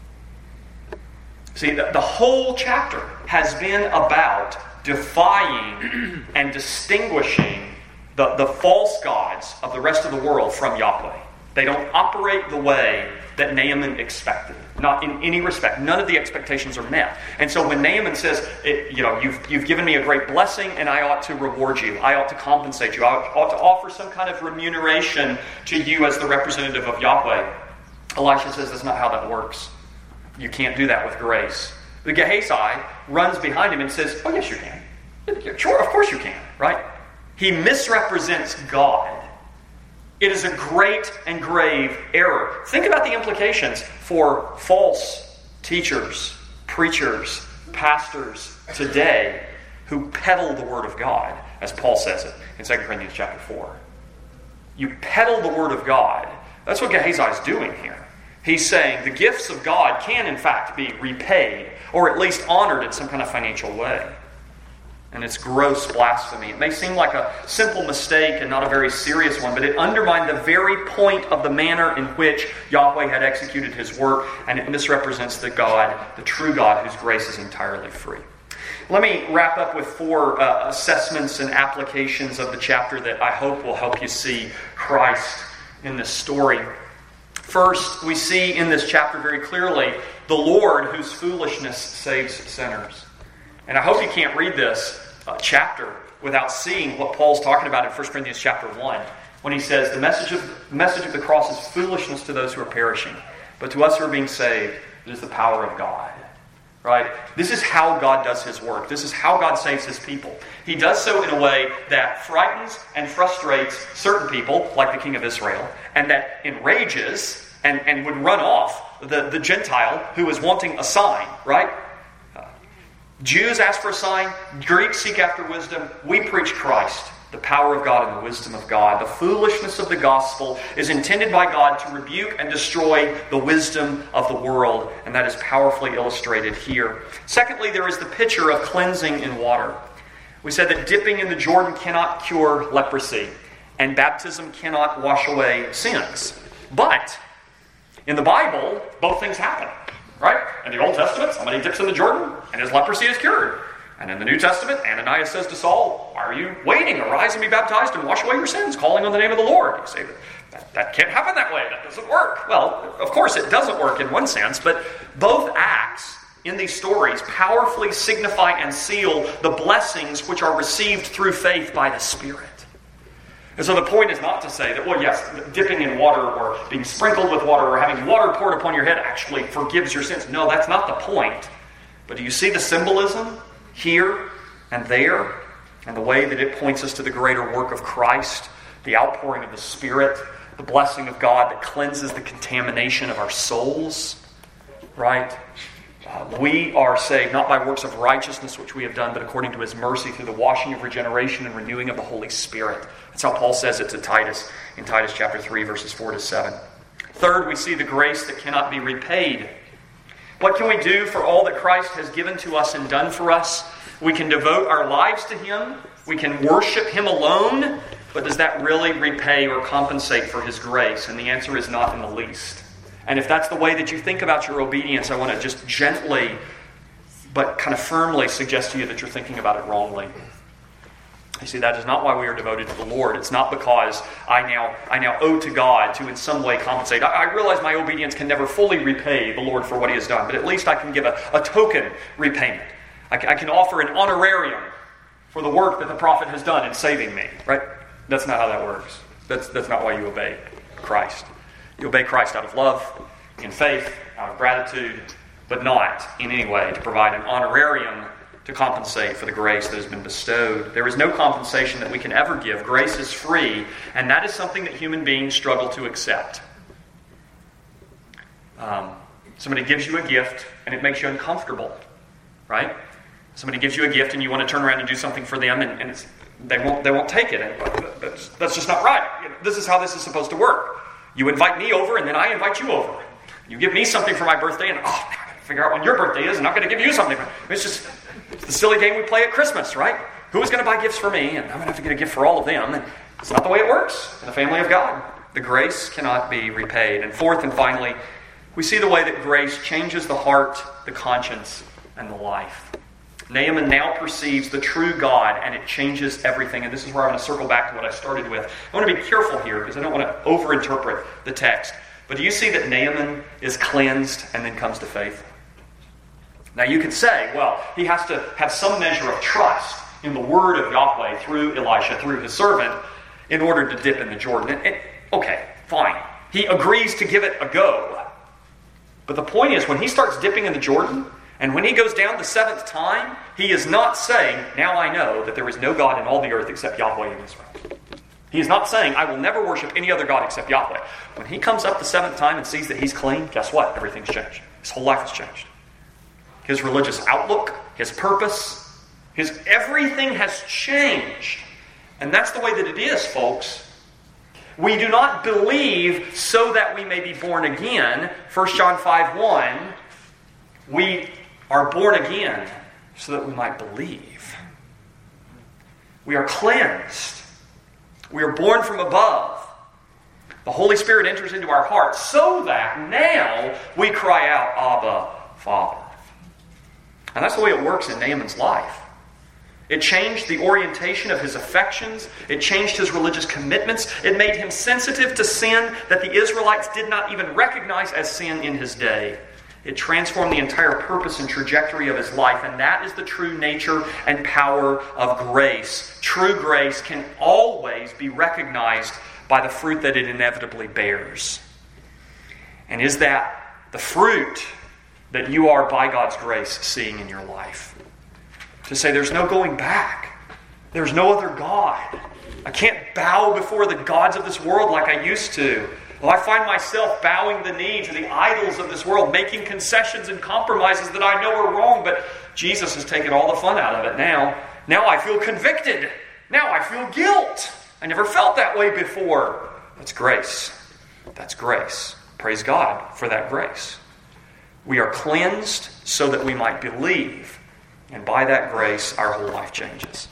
See, the whole chapter has been about defying and distinguishing the false gods of the rest of the world from Yahweh. They don't operate the way that Naaman expected. Not in any respect. None of the expectations are met. And so when Naaman says, you've given me a great blessing and I ought to reward you. I ought to compensate you. I ought to offer some kind of remuneration to you as the representative of Yahweh. Elisha says that's not how that works. You can't do that with grace. The Gehazi runs behind him and says, oh yes you can. Sure, of course you can. Right? He misrepresents God. It is a great and grave error. Think about the implications for false teachers, preachers, pastors today who peddle the Word of God, as Paul says it in 2 Corinthians chapter 4. You peddle the Word of God. That's what Gehazi is doing here. He's saying the gifts of God can in fact be repaid or at least honored in some kind of financial way. And it's gross blasphemy. It may seem like a simple mistake and not a very serious one, but it undermined the very point of the manner in which Yahweh had executed his work, and it misrepresents the God, the true God, whose grace is entirely free. Let me wrap up with 4 assessments and applications of the chapter that I hope will help you see Christ in this story. First, we see in this chapter very clearly the Lord whose foolishness saves sinners. And I hope you can't read this chapter without seeing what Paul's talking about in 1 Corinthians chapter 1, when he says, the message of the cross is foolishness to those who are perishing, but to us who are being saved, it is the power of God. Right? This is how God does his work. This is how God saves his people. He does so in a way that frightens and frustrates certain people, like the king of Israel, and that enrages and would run off the Gentile who is wanting a sign, right? Jews ask for a sign. Greeks seek after wisdom. We preach Christ, the power of God and the wisdom of God. The foolishness of the gospel is intended by God to rebuke and destroy the wisdom of the world, and that is powerfully illustrated here. Secondly, there is the picture of cleansing in water. We said that dipping in the Jordan cannot cure leprosy, and baptism cannot wash away sins. But in the Bible, both things happen, right? In the Old Testament, somebody dips in the Jordan, and his leprosy is cured. And in the New Testament, Ananias says to Saul, "Why are you waiting? Arise and be baptized and wash away your sins, calling on the name of the Lord." You say, that can't happen that way. That doesn't work. Well, of course it doesn't work in one sense, but both acts in these stories powerfully signify and seal the blessings which are received through faith by the Spirit. And so the point is not to say that, well, yes, dipping in water or being sprinkled with water or having water poured upon your head actually forgives your sins. No, that's not the point. But do you see the symbolism here and there, and the way that it points us to the greater work of Christ, the outpouring of the Spirit, the blessing of God that cleanses the contamination of our souls, right? We are saved not by works of righteousness which we have done, but according to His mercy through the washing of regeneration and renewing of the Holy Spirit. That's how Paul says it to Titus in Titus chapter 3, verses 4 to 7. Third, we see the grace that cannot be repaid. What can we do for all that Christ has given to us and done for us? We can devote our lives to Him. We can worship Him alone. But does that really repay or compensate for His grace? And the answer is not in the least. And if that's the way that you think about your obedience, I want to just gently but kind of firmly suggest to you that you're thinking about it wrongly. You see, that is not why we are devoted to the Lord. It's not because I now owe to God to in some way compensate. I realize my obedience can never fully repay the Lord for what He has done, but at least I can give a token repayment. I can offer an honorarium for the work that the prophet has done in saving me. Right? That's not how that works. That's not why you obey Christ. You obey Christ out of love, in faith, out of gratitude, but not in any way to provide an honorarium to compensate for the grace that has been bestowed. There is no compensation that we can ever give. Grace is free, and that is something that human beings struggle to accept. Somebody gives you a gift, and it makes you uncomfortable, right? Somebody gives you a gift, and you want to turn around and do something for them, and they won't take it. And that's just not right. This is how this is supposed to work. You invite me over, and then I invite you over. You give me something for my birthday, and I got to figure out when your birthday is, and I'm going to give you something. It's the silly game we play at Christmas, right? Who's going to buy gifts for me? And I'm going to have to get a gift for all of them. And it's not the way it works in the family of God. The grace cannot be repaid. And fourth and finally, we see the way that grace changes the heart, the conscience, and the life. Naaman now perceives the true God, and it changes everything. And this is where I'm going to circle back to what I started with. I want to be careful here because I don't want to overinterpret the text. But do you see that Naaman is cleansed and then comes to faith? Now you could say, well, he has to have some measure of trust in the word of Yahweh through Elisha, through his servant, in order to dip in the Jordan. Okay, fine. He agrees to give it a go. But the point is, when he starts dipping in the Jordan, and when he goes down the seventh time, he is not saying, now I know that there is no God in all the earth except Yahweh in Israel. He is not saying, I will never worship any other God except Yahweh. When he comes up the seventh time and sees that he's clean, guess what? Everything's changed. His whole life has changed. His religious outlook, his purpose, everything has changed. And that's the way that it is, folks. We do not believe so that we may be born again. 1 John 5:1, we are born again so that we might believe. We are cleansed. We are born from above. The Holy Spirit enters into our hearts so that now we cry out, Abba, Father. And that's the way it works in Naaman's life. It changed the orientation of his affections. It changed his religious commitments. It made him sensitive to sin that the Israelites did not even recognize as sin in his day. It transformed the entire purpose and trajectory of his life, and that is the true nature and power of grace. True grace can always be recognized by the fruit that it inevitably bears. And is that the fruit that you are, by God's grace, seeing in your life? To say there's no going back. There's no other God. I can't bow before the gods of this world like I used to. Well, I find myself bowing the knee to the idols of this world, making concessions and compromises that I know are wrong, but Jesus has taken all the fun out of it now. Now I feel convicted. Now I feel guilt. I never felt that way before. That's grace. That's grace. Praise God for that grace. We are cleansed so that we might believe. And by that grace, our whole life changes.